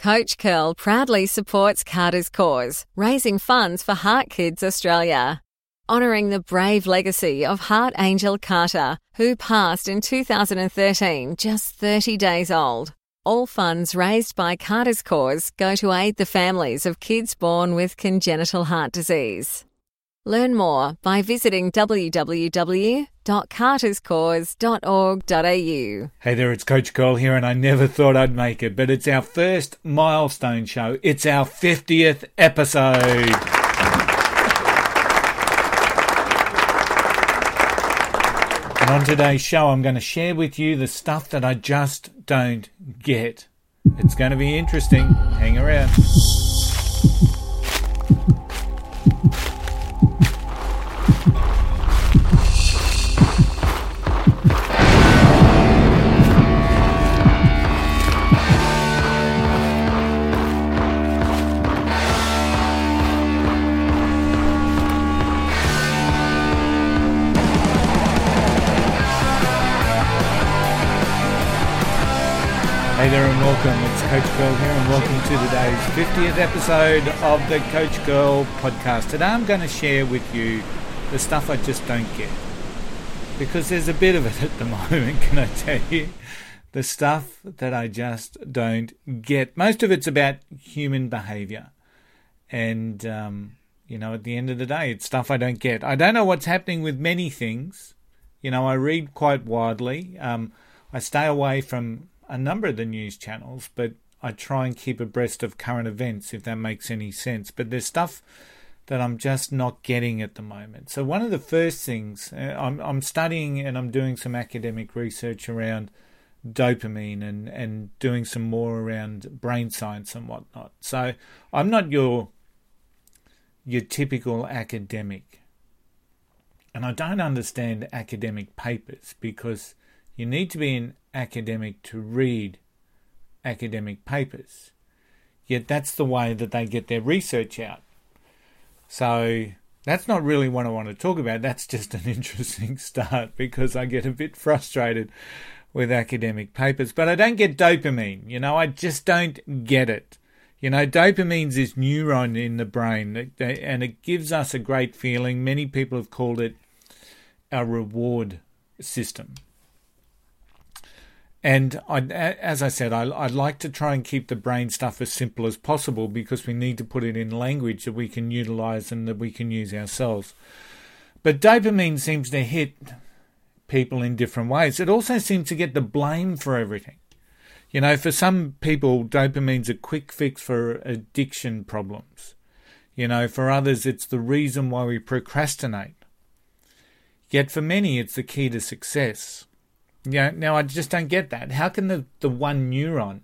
Coach Curl proudly supports Carter's cause, raising funds for Heart Kids Australia. Honouring the brave legacy of Heart Angel Carter, who passed in 2013, just 30 days old. All funds raised by Carter's cause go to aid the families of kids born with congenital heart disease. Learn more by visiting www.carterscause.org.au. Hey there, it's Coach Cole here, and I never thought I'd make it, but it's our first milestone show. It's our 50th episode. And on today's show, I'm going to share with you the stuff that I just don't get. It's going to be interesting. Hang around. Hey there and welcome, it's Coach Girl here and welcome to today's 50th episode of the Coach Girl podcast. Today I'm going to share with you the stuff I just don't get, because there's a bit of it at the moment, can I tell you? The stuff that I just don't get. Most of it's about human behaviour, and at the end of the day, it's stuff I don't get. I don't know what's happening with many things. I read quite widely. I stay away from a number of the news channels, but I try and keep abreast of current events, if that makes any sense. But there's stuff that I'm just not getting at the moment. So one of the first things, I'm studying and I'm doing some academic research around dopamine and doing some more around brain science and whatnot. So I'm not your typical academic. And I don't understand academic papers, because you need to be an academic to read academic papers. Yet that's the way that they get their research out. So that's not really what I want to talk about. That's just an interesting start, because I get a bit frustrated with academic papers. But I don't get dopamine. I just don't get it. Dopamine's this neuron in the brain, and it gives us a great feeling. Many people have called it our reward system. And as I said, I'd like to try and keep the brain stuff as simple as possible, because we need to put it in language that we can utilise and that we can use ourselves. But dopamine seems to hit people in different ways. It also seems to get the blame for everything. For some people, dopamine's a quick fix for addiction problems. For others, it's the reason why we procrastinate. Yet for many, it's the key to success. Now I just don't get that. How can the one neuron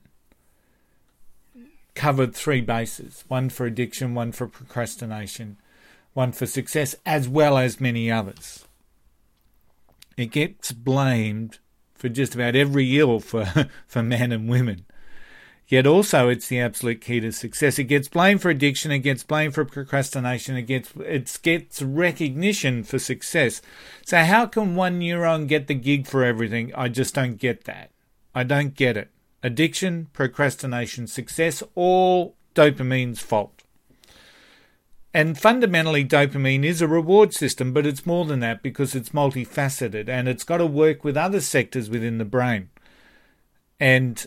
cover three bases? One for addiction, one for procrastination, one for success, as well as many others. It gets blamed for just about every ill for men and women. Yet also it's the absolute key to success. It gets blamed for addiction, it gets blamed for procrastination, it gets recognition for success. So how can one neuron get the gig for everything? I just don't get that. I don't get it. Addiction, procrastination, success, all dopamine's fault. And fundamentally, dopamine is a reward system, but it's more than that, because it's multifaceted and it's got to work with other sectors within the brain. And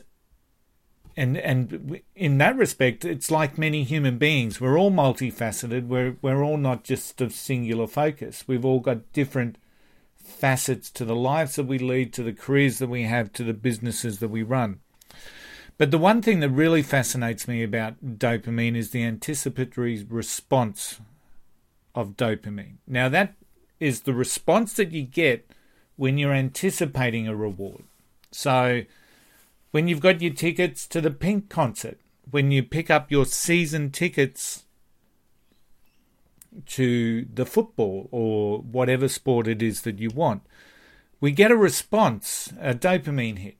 in that respect, it's like many human beings. We're all multifaceted. We're all not just of singular focus. We've all got different facets to the lives that we lead, to the careers that we have, to the businesses that we run. But the one thing that really fascinates me about dopamine is the anticipatory response of dopamine. Now, that is the response that you get when you're anticipating a reward. So when you've got your tickets to the Pink concert, when you pick up your season tickets to the football or whatever sport it is that you want, we get a response, a dopamine hit.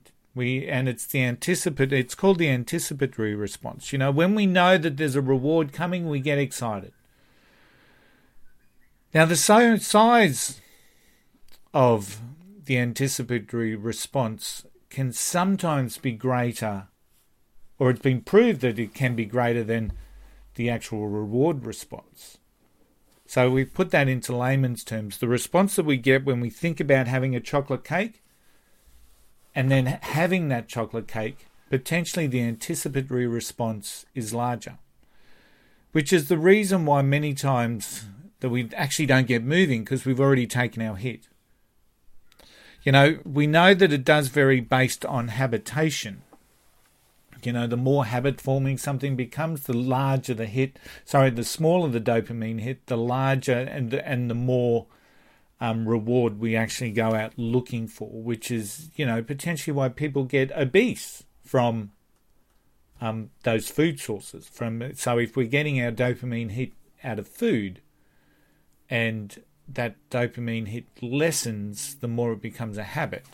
It's called the anticipatory response. When we know that there's a reward coming, we get excited. Now, the size of the anticipatory response can sometimes be greater or it's been proved that it can be greater than the actual reward response. So we put that into layman's terms. The response that we get when we think about having a chocolate cake and then having that chocolate cake, potentially the anticipatory response is larger, which is the reason why many times that we actually don't get moving, because we've already taken our hit. We know that it does vary based on habitation. The more habit forming something becomes, the larger the hit. The smaller the dopamine hit, the larger and the more reward we actually go out looking for, which is, potentially why people get obese from those food sources. So if we're getting our dopamine hit out of food, and that dopamine hit lessens, the more it becomes a habit,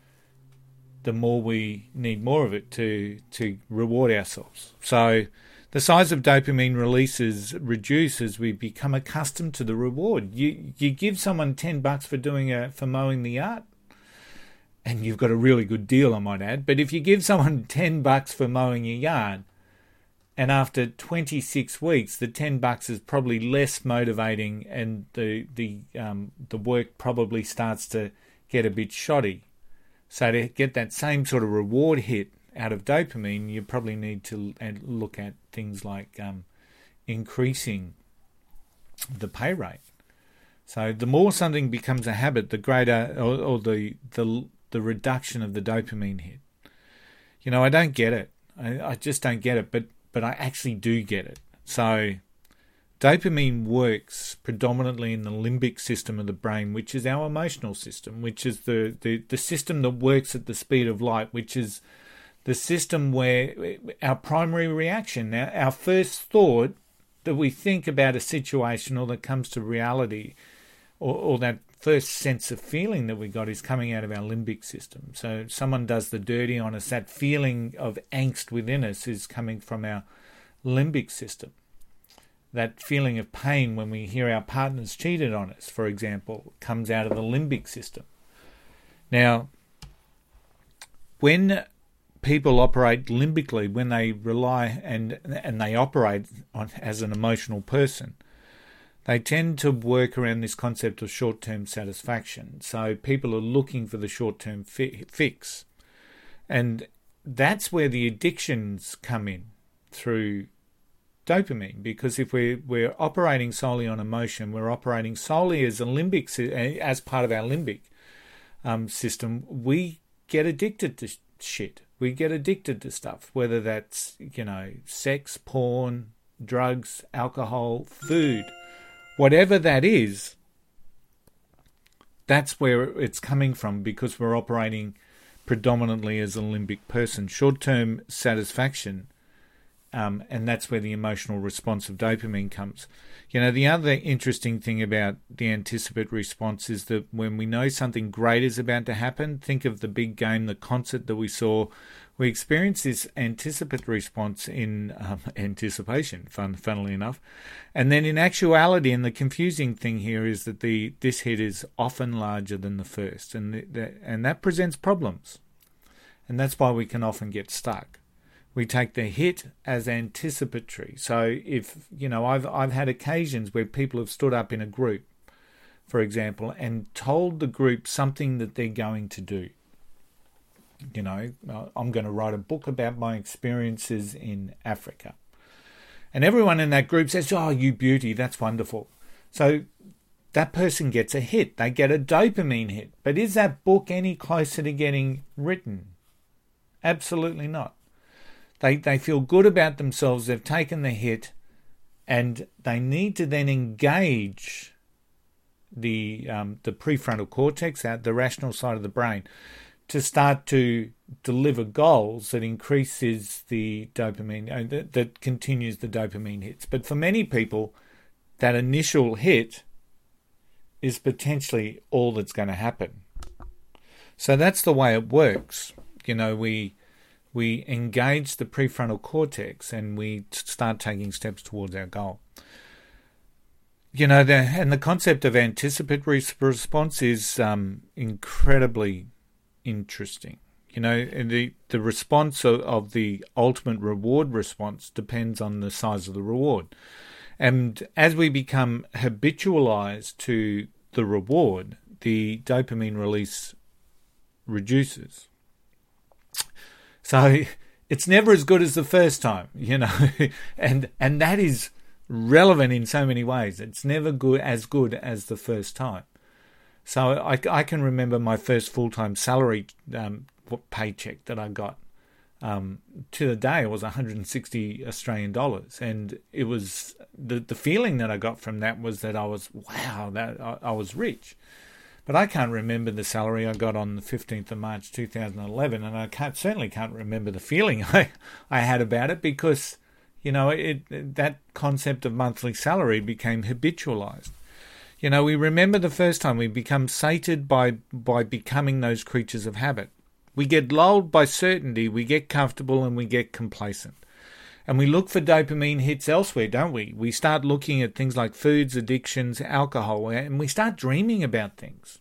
the more we need more of it to reward ourselves. So the size of dopamine releases reduce as we become accustomed to the reward. You give someone $10 for mowing the yard, and you've got a really good deal, I might add. But if you give someone $10 for mowing your yard, and after 26 weeks, the $10 is probably less motivating, and the work probably starts to get a bit shoddy. So to get that same sort of reward hit out of dopamine, you probably need to look at things like increasing the pay rate. So the more something becomes a habit, the greater or the reduction of the dopamine hit. I don't get it. I just don't get it, but I actually do get it. So dopamine works predominantly in the limbic system of the brain, which is our emotional system, which is the system that works at the speed of light, which is the system where our primary reaction, our first thought that we think about a situation or that comes to reality, or that first sense of feeling that we got is coming out of our limbic system. So if someone does the dirty on us, that feeling of angst within us is coming from our limbic system. That feeling of pain when we hear our partners cheated on us, for example, comes out of the limbic system. Now, when people operate limbically, when they rely and they operate as an emotional person, they tend to work around this concept of short-term satisfaction. So people are looking for the short-term fix. And that's where the addictions come in through dopamine, because if we're operating solely on emotion, we're operating solely as as part of our limbic system, we get addicted to shit. We get addicted to stuff, whether that's, sex, porn, drugs, alcohol, food. Whatever that is, that's where it's coming from, because we're operating predominantly as a limbic person. Short-term satisfaction, and that's where the emotional response of dopamine comes. The other interesting thing about the anticipatory response is that when we know something great is about to happen, think of the big game, the concert that we saw, we experience this anticipatory response in anticipation, funnily enough. And then in actuality, and the confusing thing here is that this hit is often larger than the first, and that presents problems. And that's why we can often get stuck. We take the hit as anticipatory. So if, I've had occasions where people have stood up in a group, for example, and told the group something that they're going to do. I'm going to write a book about my experiences in Africa. And everyone in that group says, "Oh, you beauty, that's wonderful." So that person gets a hit. They get a dopamine hit. But is that book any closer to getting written? Absolutely not. They feel good about themselves. They've taken the hit, and they need to then engage the prefrontal cortex, the rational side of the brain, to start to deliver goals that increases the dopamine, that continues the dopamine hits. But for many people, that initial hit is potentially all that's going to happen. So that's the way it works. We engage the prefrontal cortex and we start taking steps towards our goal. And the concept of anticipatory response is incredibly interesting, And the response of the ultimate reward response depends on the size of the reward. And as we become habitualized to the reward, the dopamine release reduces. So it's never as good as the first time, and that is relevant in so many ways. It's never as good as the first time. So I can remember my first full-time salary paycheck that I got. To the day, it was 160 Australian dollars, and it was the feeling that I got from that was that I was I was rich. But I can't remember the salary I got on the 15th of March 2011, and I certainly can't remember the feeling I had about it, because that concept of monthly salary became habitualized. We remember the first time we become sated by becoming those creatures of habit. We get lulled by certainty, we get comfortable, and we get complacent. And we look for dopamine hits elsewhere, don't we? We start looking at things like foods, addictions, alcohol, and we start dreaming about things.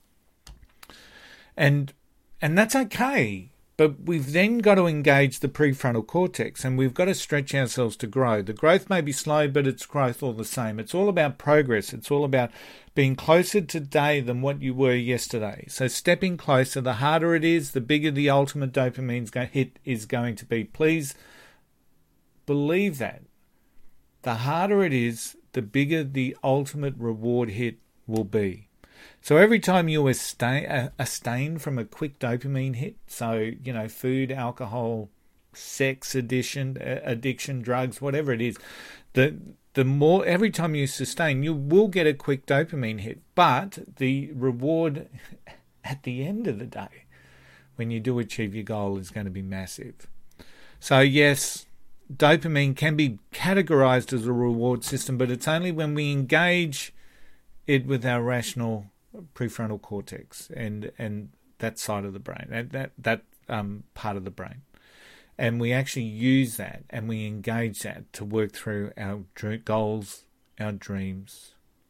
And that's okay. But we've then got to engage the prefrontal cortex, and we've got to stretch ourselves to grow. The growth may be slow, but it's growth all the same. It's all about progress. It's all about being closer today than what you were yesterday. So stepping closer, the harder it is, the bigger the ultimate dopamine hit is going to be. Please believe that. The harder it is, the bigger the ultimate reward hit will be. So every time you abstain from a quick dopamine hit, so, food, alcohol, sex addiction, drugs, whatever it is, the more, every time you sustain, you will get a quick dopamine hit. But the reward at the end of the day, when you do achieve your goal, is going to be massive. So yes, dopamine can be categorized as a reward system, but it's only when we engage it with our rational prefrontal cortex and that side of the brain, that part of the brain, and we actually use that and we engage that to work through our goals, our dreams,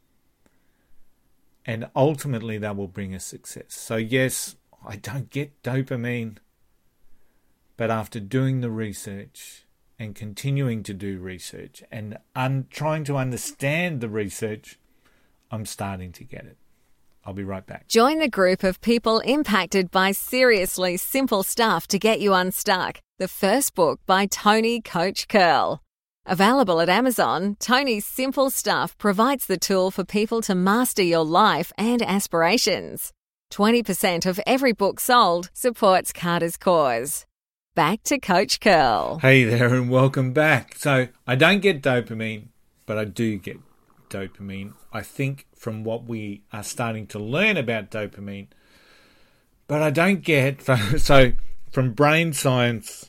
and ultimately that will bring us success. So yes, I don't get dopamine, but after doing the research and continuing to do research and trying to understand the research, I'm starting to get it. I'll be right back. Join the group of people impacted by seriously simple stuff to get you unstuck. The first book by Tony Coach Curl. Available at Amazon, Tony's Simple Stuff provides the tool for people to master your life and aspirations. 20% of every book sold supports Carter's cause. Back to Coach Curl. Hey there and welcome back. So I don't get dopamine, but I do get dopamine. I think from what we are starting to learn about dopamine, but I don't get, so from brain science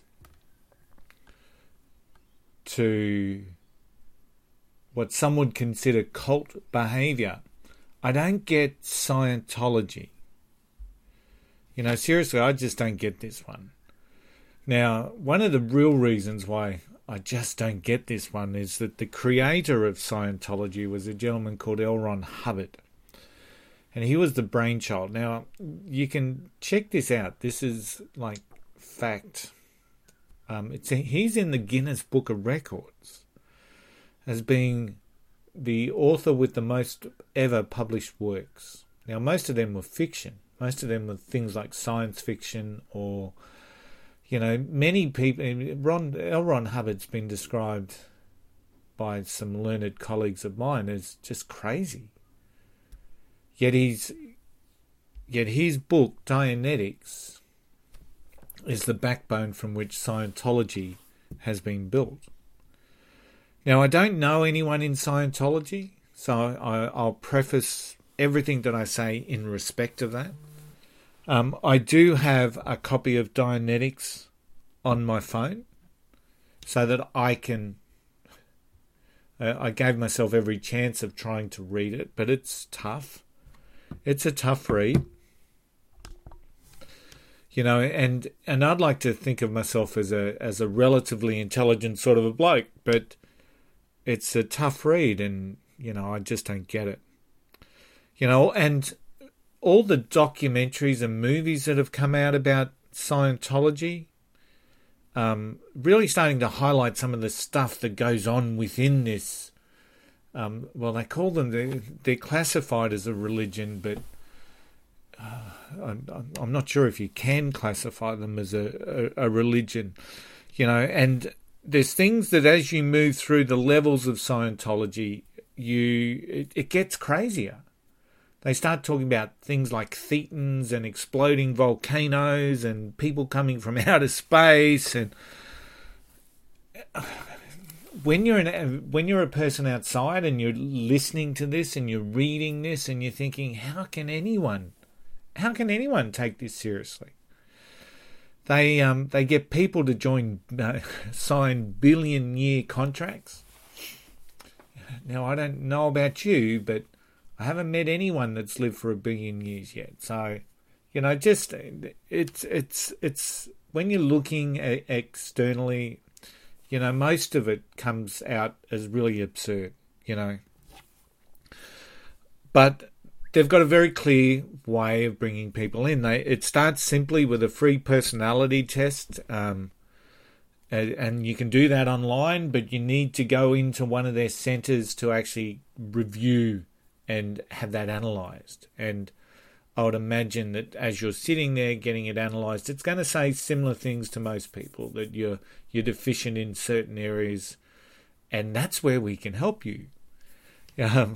to what some would consider cult behavior, I don't get Scientology. Seriously, I just don't get this one. Now, one of the real reasons why I just don't get this one is that the creator of Scientology was a gentleman called L. Ron Hubbard. And he was the brainchild. Now, you can check this out. This is like fact. He's in the Guinness Book of Records as being the author with the most ever published works. Now, most of them were fiction. Most of them were things like science fiction or many people. L. Ron Hubbard's been described by some learned colleagues of mine as just crazy. Yet his book, Dianetics, is the backbone from which Scientology has been built. Now, I don't know anyone in Scientology, so I'll preface everything that I say in respect of that. I do have a copy of Dianetics on my phone so that I can... I gave myself every chance of trying to read it, but it's tough. It's a tough read. And I'd like to think of myself as a relatively intelligent sort of a bloke, but it's a tough read and, I just don't get it. And all the documentaries and movies that have come out about Scientology, really starting to highlight some of the stuff that goes on within this. They call them, they're classified as a religion, but I'm not sure if you can classify them as a religion, and there's things that as you move through the levels of Scientology, it gets crazier. They start talking about things like thetans and exploding volcanoes and people coming from outer space. And when you're a person outside and you're listening to this and you're reading this and you're thinking, how can anyone take this seriously? They get people to sign billion-year contracts. Now, I don't know about you, but I haven't met anyone that's lived for 1 billion years yet. So, just it's when you're looking externally, most of it comes out as really absurd, But they've got a very clear way of bringing people in. It starts simply with a free personality test, and you can do that online, but you need to go into one of their centres to actually review and have that analysed. And I would imagine that as you're sitting there getting it analysed, it's going to say similar things to most people, that you're deficient in certain areas, and that's where we can help you. And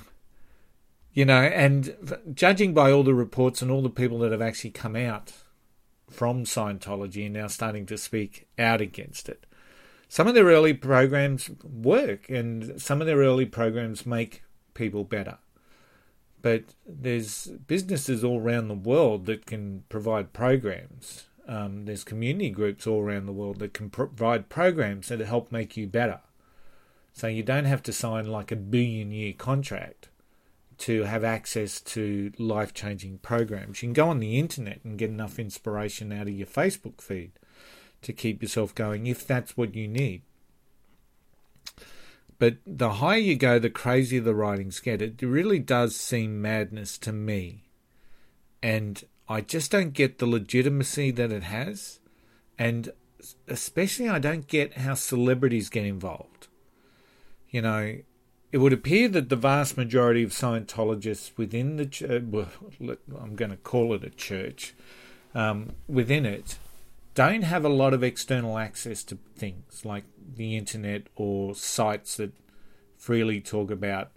judging by all the reports and all the people that have actually come out from Scientology and now starting to speak out against it, some of their early programs work and some of their early programs make people better. But there's businesses all around the world that can provide programs. There's community groups all around the world that can provide programs that help make you better. So you don't have to sign like a 1 billion-year contract to have access to life-changing programs. You can go on the internet and get enough inspiration out of your Facebook feed to keep yourself going if that's what you need. But the higher you go, the crazier the writings get. It really does seem madness to me. And I just don't get the legitimacy that it has. And especially I don't get how celebrities get involved. It would appear that the vast majority of Scientologists within the church, I'm going to call it a church, within it, don't have a lot of external access to things like the internet or sites that freely talk about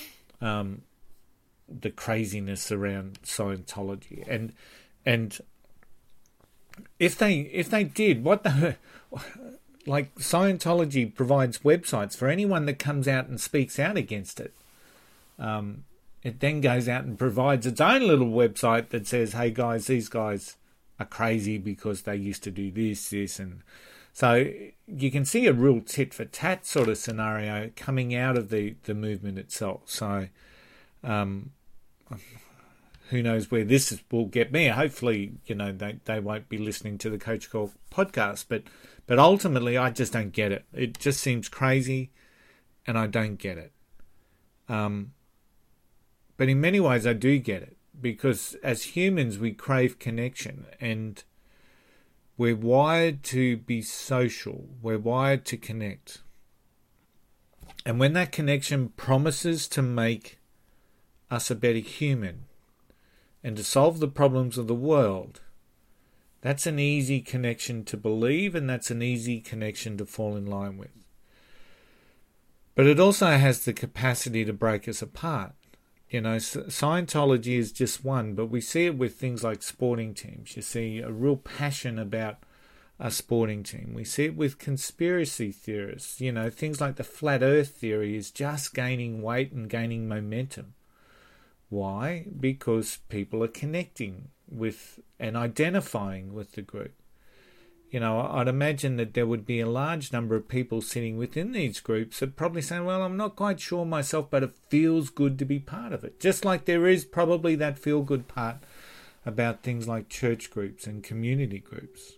the craziness around Scientology. And if they did, like Scientology provides websites for anyone that comes out and speaks out against it. It then goes out and provides its own little website that says, hey guys, these guys are crazy because they used to do this, and so you can see a real tit for tat sort of scenario coming out of the movement itself. So who knows where this will get me? Hopefully, they won't be listening to the Coach Girl podcast, but ultimately I just don't get it. It just seems crazy, and I don't get it. But in many ways I do get it. Because as humans, we crave connection, and we're wired to be social. We're wired to connect. And when that connection promises to make us a better human and to solve the problems of the world, that's an easy connection to believe, and that's an easy connection to fall in line with. But it also has the capacity to break us apart. Scientology is just one, but we see it with things like sporting teams. You see a real passion about a sporting team. We see it with conspiracy theorists. Things like the flat earth theory is just gaining weight and gaining momentum. Why? Because people are connecting with and identifying with the group. I'd imagine that there would be a large number of people sitting within these groups that probably say, well, I'm not quite sure myself, but it feels good to be part of it. Just like there is probably that feel-good part about things like church groups and community groups.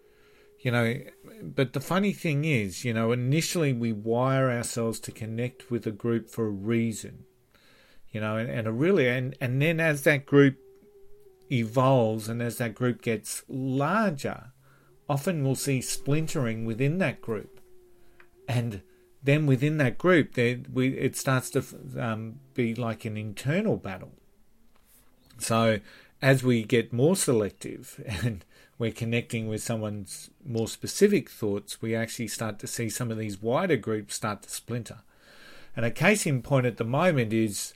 But the funny thing is, initially we wire ourselves to connect with a group for a reason. And then as that group evolves and as that group gets larger, often we'll see splintering within that group. And then within that group, it starts to be like an internal battle. So as we get more selective and we're connecting with someone's more specific thoughts, we actually start to see some of these wider groups start to splinter. And a case in point at the moment is,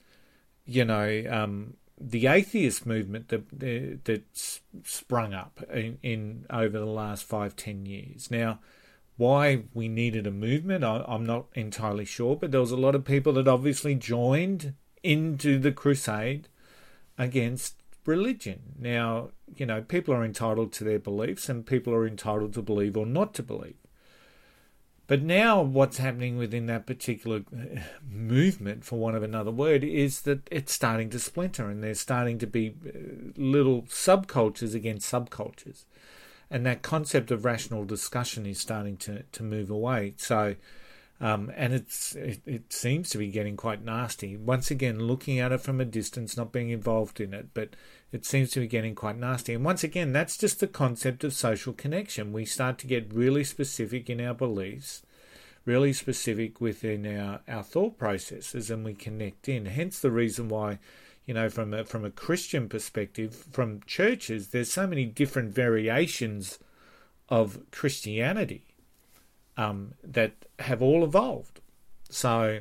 the atheist movement that's sprung up in over the last 5-10 years. Now, why we needed a movement, I'm not entirely sure, but there was a lot of people that obviously joined into the crusade against religion. Now, people are entitled to their beliefs and people are entitled to believe or not to believe. But now what's happening within that particular movement, for want of another word, is that it's starting to splinter and there's starting to be little subcultures against subcultures. And that concept of rational discussion is starting to move away. So, and it seems to be getting quite nasty. Once again, looking at it from a distance, not being involved in it, but it seems to be getting quite nasty. And once again, that's just the concept of social connection. We start to get really specific in our beliefs, really specific within our thought processes, and we connect in. Hence the reason why, from a Christian perspective, from churches, there's so many different variations of Christianity that have all evolved. So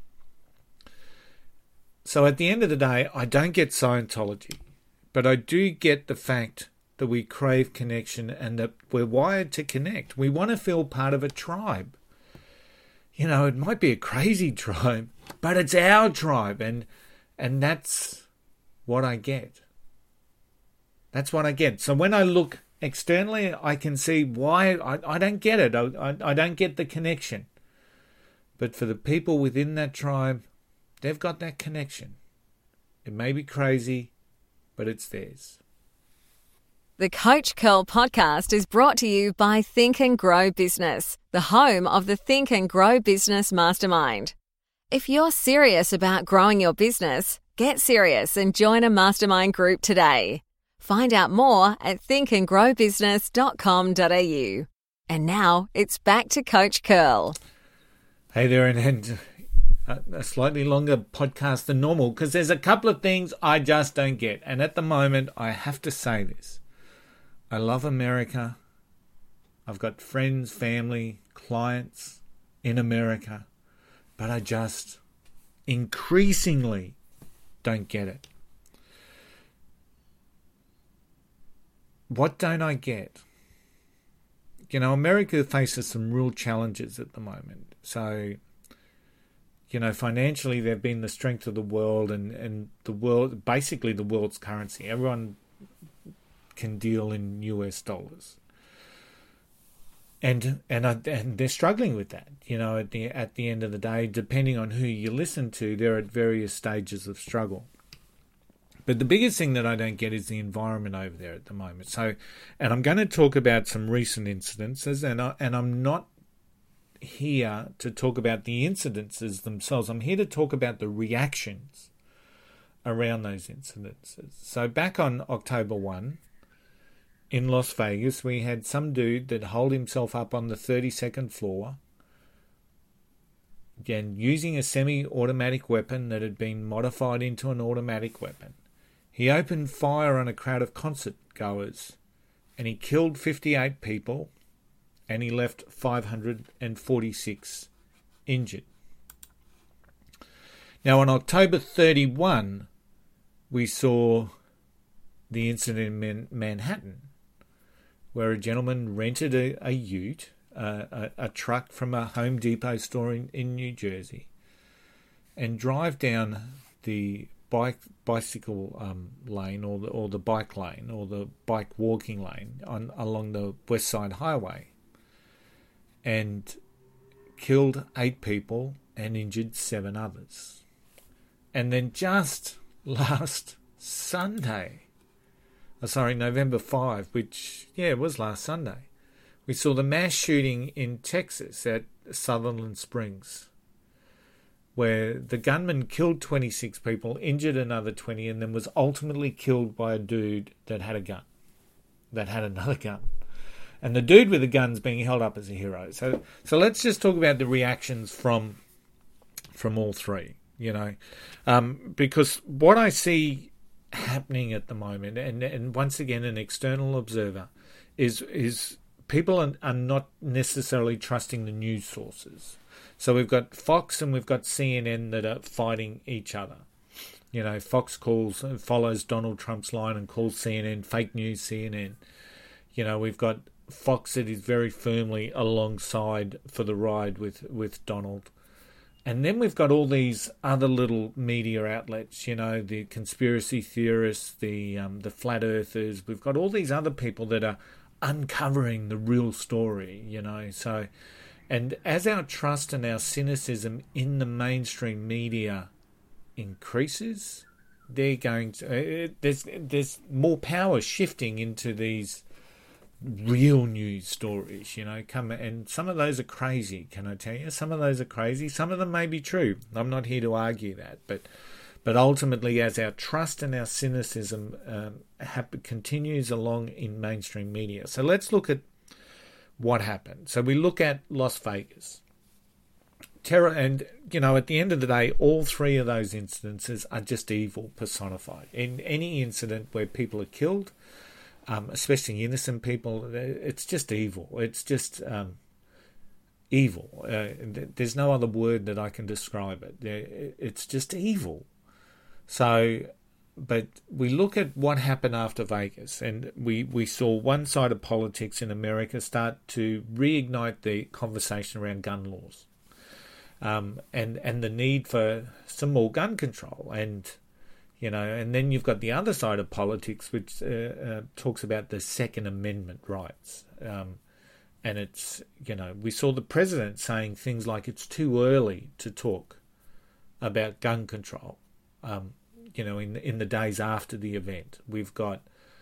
at the end of the day, I don't get Scientology, but I do get the fact that we crave connection and that we're wired to connect. We want to feel part of a tribe. It might be a crazy tribe, but it's our tribe, and that's what I get. That's what I get. So when I look externally, I can see why I don't get it. I don't get the connection. But for the people within that tribe, they've got that connection. It may be crazy, but it's theirs. The Coach Curl podcast is brought to you by Think and Grow Business, the home of the Think and Grow Business Mastermind. If you're serious about growing your business, get serious and join a mastermind group today. Find out more at thinkandgrowbusiness.com.au. And now it's back to Coach Curl. Hey there, and a slightly longer podcast than normal because there's a couple of things I just don't get. And at the moment, I have to say this. I love America. I've got friends, family, clients in America, but I just increasingly don't get it. What don't I get? America faces some real challenges at the moment. So, financially, they've been the strength of the world and the world, basically the world's currency. Everyone can deal in US dollars. And they're struggling with that. At the end of the day, depending on who you listen to, they're at various stages of struggle. But the biggest thing that I don't get is the environment over there at the moment. So, and I'm going to talk about some recent incidences, and I'm not here to talk about the incidences themselves. I'm here to talk about the reactions around those incidences. So back on October 1, in Las Vegas, we had some dude that holed himself up on the 32nd floor, again, using a semi-automatic weapon that had been modified into an automatic weapon. He opened fire on a crowd of concert goers, and he killed 58 people, and he left 546 injured. Now, on October 31, we saw the incident in Manhattan, where a gentleman rented a ute, a truck from a Home Depot store in New Jersey, and drive down the bicycle lane or the bike lane or the bike walking lane along the West Side Highway, and killed 8 people and injured 7 others. And then just last Sunday, November 5, which, it was last Sunday, we saw the mass shooting in Texas at Sutherland Springs, where the gunman killed 26 people, injured another 20, and then was ultimately killed by a dude that had a gun, that had another gun. And the dude with the gun's being held up as a hero. So let's just talk about the reactions from all three, because what I see happening at the moment, and once again an external observer, is people are not necessarily trusting the news sources. So we've got Fox and we've got CNN that are fighting each other. Fox follows Donald Trump's line and calls CNN fake news CNN. We've got Fox that is very firmly alongside for the ride with Donald. And then we've got all these other little media outlets, the conspiracy theorists, the flat earthers. We've got all these other people that are uncovering the real story, So, and as our trust and our cynicism in the mainstream media increases, they're going to there's more power shifting into these real news stories, and some of those are crazy, can I tell you? Some of those are crazy. Some of them may be true. I'm not here to argue that, but ultimately, as our trust and our cynicism continues along in mainstream media. So let's look at what happened. So we look at Las Vegas. Terror, and, at the end of the day, all three of those instances are just evil personified. In any incident where people are killed, especially innocent people, it's just evil. It's just evil. There's no other word that I can describe it. It's just evil. So, but we look at what happened after Vegas, and we saw one side of politics in America start to reignite the conversation around gun laws, and the need for some more gun control, and then you've got the other side of politics, which talks about the Second Amendment rights, and it's we saw the president saying things like it's too early to talk about gun control. In the days after the event, we've got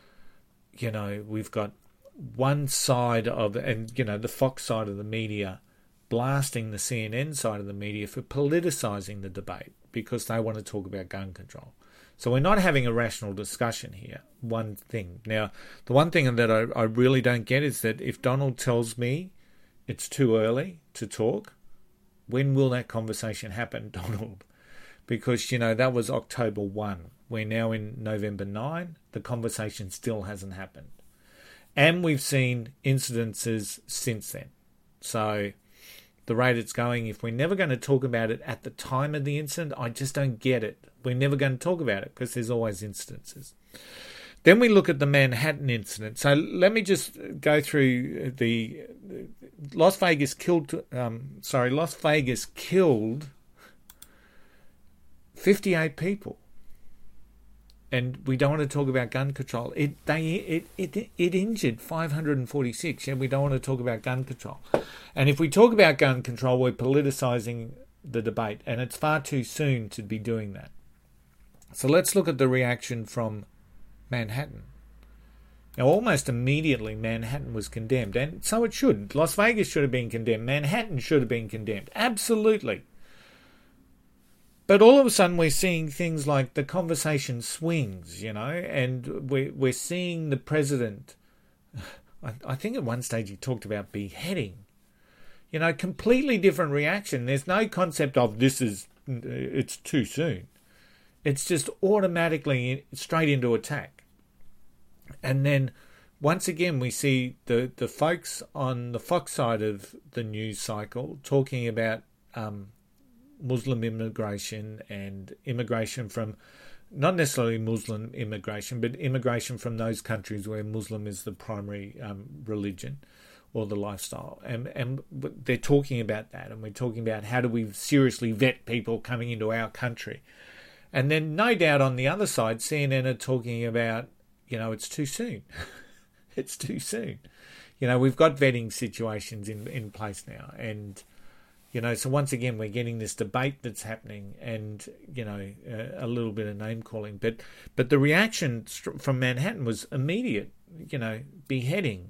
one side of, and the Fox side of the media blasting the CNN side of the media for politicizing the debate because they want to talk about gun control. So we're not having a rational discussion here. One thing. Now, the one thing that I really don't get is that if Donald tells me it's too early to talk, when will that conversation happen, Donald? Because, that was October 1. We're now in November 9. The conversation still hasn't happened. And we've seen incidences since then. So the rate it's going, if we're never going to talk about it at the time of the incident, I just don't get it. We're never going to talk about it because there's always incidences. Then we look at the Manhattan incident. So let me just go through the Las Vegas killed 58 people, and we don't want to talk about gun control. It injured 546. And we don't want to talk about gun control. And if we talk about gun control, we're politicizing the debate, and it's far too soon to be doing that. So let's look at the reaction from Manhattan. Now, almost immediately, Manhattan was condemned, and so it should. Las Vegas should have been condemned. Manhattan should have been condemned. Absolutely. But all of a sudden we're seeing things like the conversation swings, and we're seeing the president, I think at one stage he talked about beheading, completely different reaction. There's no concept of it's too soon. It's just automatically straight into attack. And then once again we see the folks on the Fox side of the news cycle talking about Muslim immigration and immigration from, not necessarily Muslim immigration, but immigration from those countries where Muslim is the primary religion or the lifestyle. And they're talking about that, and we're talking about how do we seriously vet people coming into our country. And then no doubt on the other side, CNN are talking about, it's too soon. It's too soon. We've got vetting situations in place now, and so once again, we're getting this debate that's happening and, a little bit of name calling. But the reaction from Manhattan was immediate, beheading,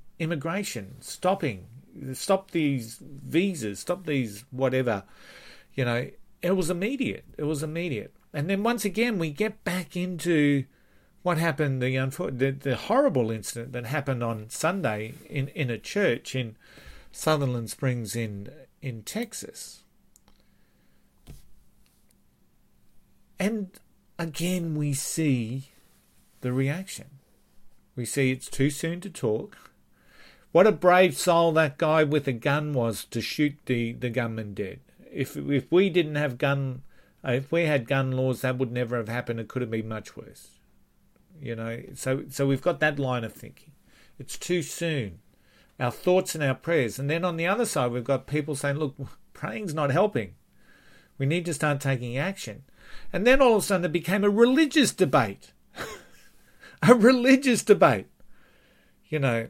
immigration, stop these visas, stop these whatever, You know, it was immediate. It was immediate. And then once again, we get back into what happened, the horrible incident that happened on Sunday in a church in Sutherland Springs in Texas. And again, we see the reaction. We see it's too soon to talk. What a brave soul that guy with a gun was to shoot the gunman dead. If we didn't have if we had gun laws, that would never have happened. It could have been much worse. You know, so we've got that line of thinking. It's too soon. Our thoughts and our prayers. And then on the other side, we've got people saying, look, praying's not helping. We need to start taking action. And then all of a sudden it became a religious debate. A religious debate. You know,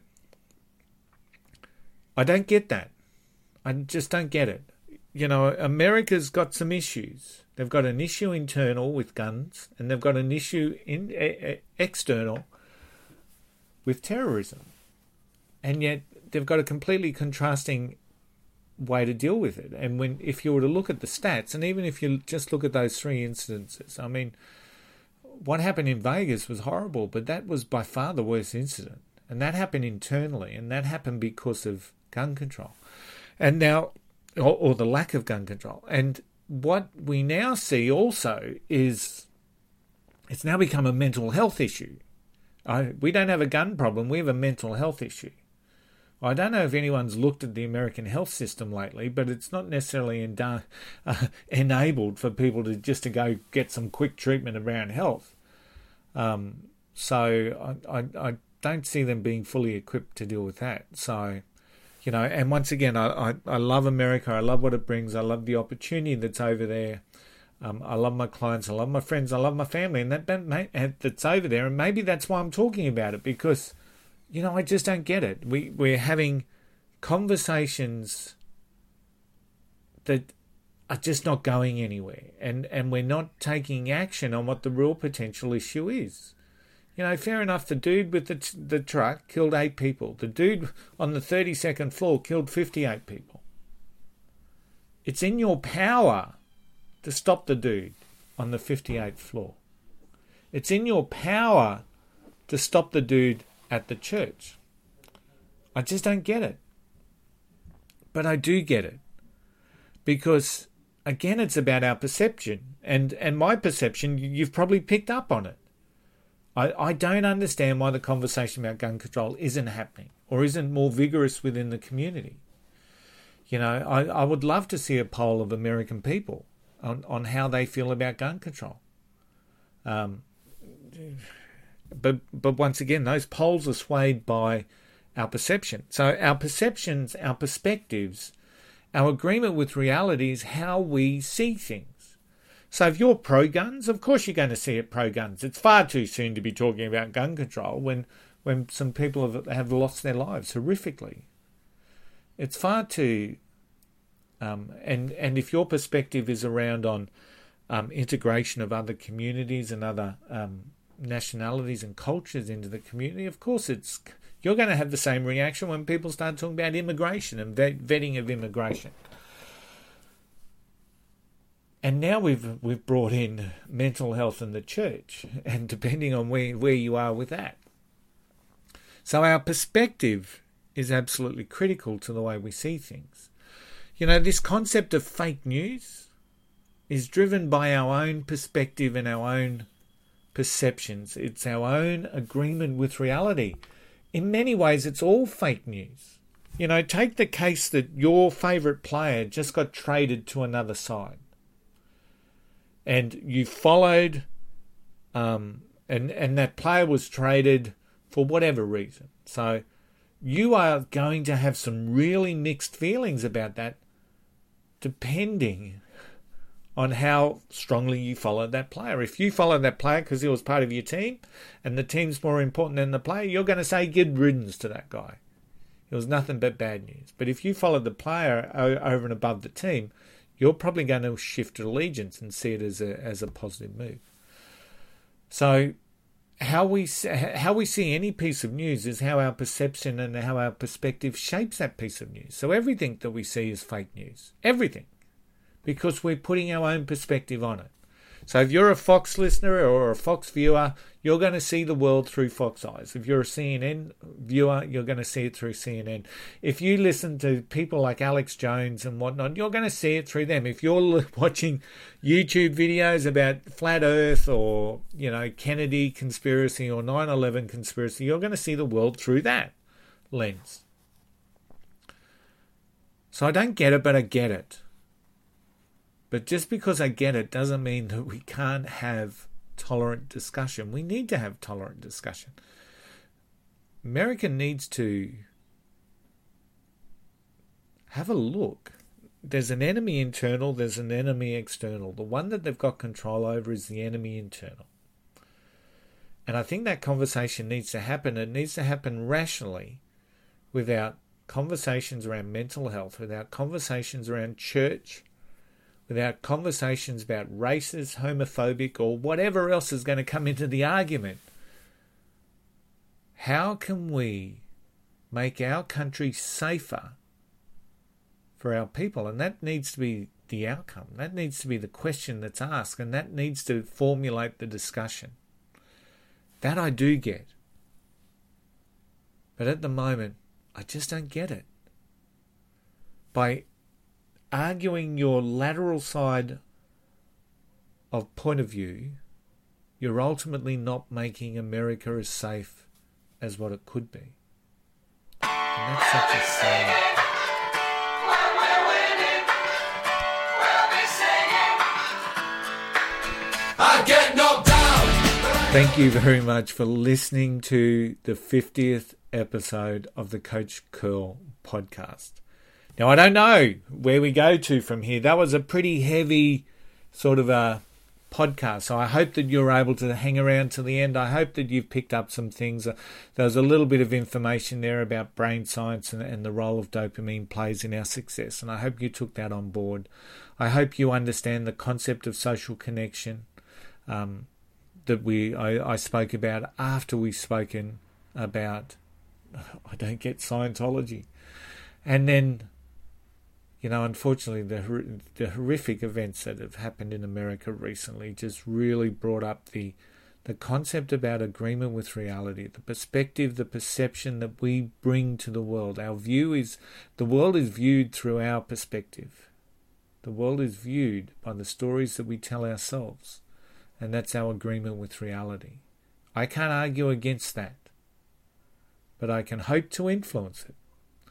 I don't get that. I just don't get it. You know, America's got some issues. They've got an issue internal with guns, and they've got an issue external with terrorism. And yet they've got a completely contrasting way to deal with it. And if you were to look at the stats, and even if you just look at those three incidences, I mean, what happened in Vegas was horrible, but that was by far the worst incident. And that happened internally, and that happened because of gun control. And now, or the lack of gun control. And what we now see also is it's now become a mental health issue. We don't have a gun problem, we have a mental health issue. I don't know if anyone's looked at the American health system lately, but it's not necessarily enabled for people to go get some quick treatment around health. So I don't see them being fully equipped to deal with that. So, you know, and once again, I love America. I love what it brings. I love the opportunity that's over there. I love my clients. I love my friends. I love my family, and that's over there. And maybe that's why I'm talking about it, because, you know, I just don't get it. We're having conversations that are just not going anywhere, and we're not taking action on what the real potential issue is. You know, fair enough, the dude with the truck killed 8 people. The dude on the 32nd floor killed 58 people. It's in your power to stop the dude on the 58th floor. It's in your power to stop the dude at the church. I just don't get it. But I do get it. Because, again, it's about our perception. And my perception, you've probably picked up on it. I don't understand why the conversation about gun control isn't happening or isn't more vigorous within the community. You know, I would love to see a poll of American people on how they feel about gun control. But once again, those polls are swayed by our perception. So our perceptions, our perspectives, our agreement with reality is how we see things. So if you're pro-guns, of course you're going to see it pro-guns. It's far too soon to be talking about gun control when some people have lost their lives horrifically. It's far too... and if your perspective is around on integration of other communities and other nationalities and cultures into the community, of course you're going to have the same reaction when people start talking about immigration and vetting of immigration. And now we've brought in mental health in the church, and depending on where you are with that. So our perspective is absolutely critical to the way we see things. You know, this concept of fake news is driven by our own perspective and our own perceptions. It's our own agreement with reality. In many ways, it's all fake news. You know, take the case that your favourite player just got traded to another side. And you followed, and that player was traded for whatever reason. So you are going to have some really mixed feelings about that, depending on how strongly you followed that player. If you followed that player because he was part of your team, and the team's more important than the player, you're going to say good riddance to that guy. It was nothing but bad news. But if you followed the player over and above the team, you're probably going to shift allegiance and see it as a positive move. So how we see any piece of news is how our perception and how our perspective shapes that piece of news. So everything that we see is fake news. Everything. because we're putting our own perspective on it. So if you're a Fox listener or a Fox viewer, you're going to see the world through Fox eyes. If you're a CNN viewer, you're going to see it through CNN. If you listen to people like Alex Jones and whatnot, you're going to see it through them. If you're watching YouTube videos about flat Earth or, Kennedy conspiracy or 9/11 conspiracy, you're going to see the world through that lens. So I don't get it, but I get it. But just because I get it doesn't mean that we can't have tolerant discussion. We need to have tolerant discussion. America needs to have a look. There's an enemy internal, there's an enemy external. The one that they've got control over is the enemy internal. And I think that conversation needs to happen. It needs to happen rationally, without conversations around mental health, without conversations around church, without conversations about racist, homophobic, or whatever else is going to come into the argument. How can we make our country safer for our people? And that needs to be the outcome. That needs to be the question that's asked, and that needs to formulate the discussion. That I do get. But at the moment, I just don't get it. By arguing your lateral side of point of view, you're ultimately not making America as safe as what it could be. And that's such a shame. I get knocked down. Thank you very much for listening to the 50th episode of the Coach Curl podcast. Now, I don't know where we go to from here. That was a pretty heavy sort of a podcast, so I hope that you're able to hang around to the end. I hope that you've picked up some things. There was a little bit of information there about brain science and the role of dopamine plays in our success, and I hope you took that on board. I hope you understand the concept of social connection that I spoke about after we've spoken about, I don't get Scientology. And then, unfortunately, the horrific events that have happened in America recently just really brought up the concept about agreement with reality, the perspective, the perception that we bring to the world. The world is viewed through our perspective. The world is viewed by the stories that we tell ourselves, and that's our agreement with reality. I can't argue against that, but I can hope to influence it.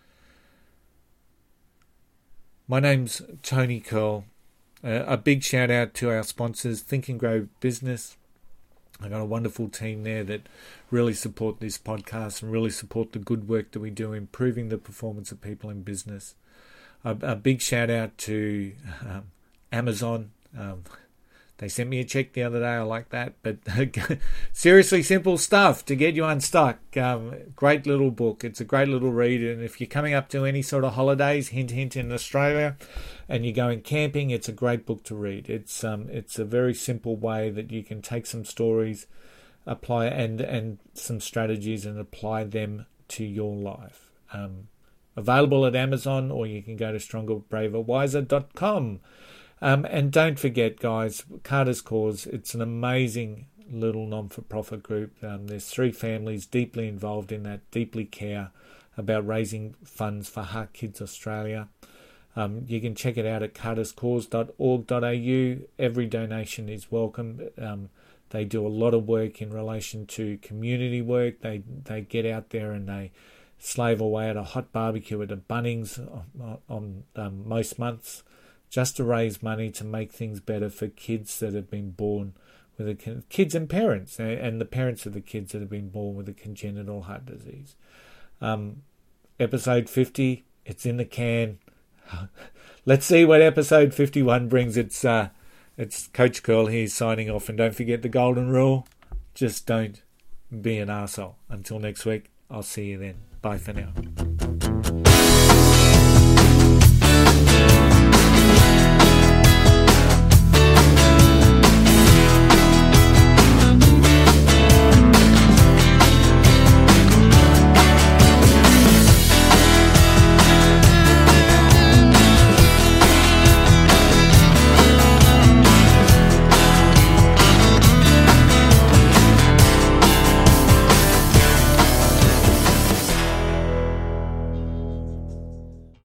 My name's Tony Curl. A big shout out to our sponsors, Think and Grow Business. I've got a wonderful team there that really support this podcast and really support the good work that we do improving the performance of people in business. A big shout out to Amazon. They sent me a check the other day. I like that. But seriously, simple stuff to get you unstuck. Great little book. It's a great little read. And if you're coming up to any sort of holidays, hint, in Australia, and you're going camping, it's a great book to read. It's a very simple way that you can take some stories, apply and some strategies and apply them to your life. Available at Amazon, or you can go to strongerbraverwiser.com. And don't forget, guys, Carter's Cause, it's an amazing little non-for-profit group. There's 3 families deeply involved in that, deeply care about raising funds for Heart Kids Australia. You can check it out at carterscause.org.au. Every donation is welcome. They do a lot of work in relation to community work. They get out there and they slave away at a hot barbecue at a Bunnings on most months, just to raise money to make things better for kids that have been born with kids and parents, and the parents of the kids that have been born with a congenital heart disease. Episode 50, it's in the can. Let's see what episode 51 brings. It's Coach Curl here signing off, and don't forget the golden rule: just don't be an arsehole. Until next week, I'll see you then. Bye for now.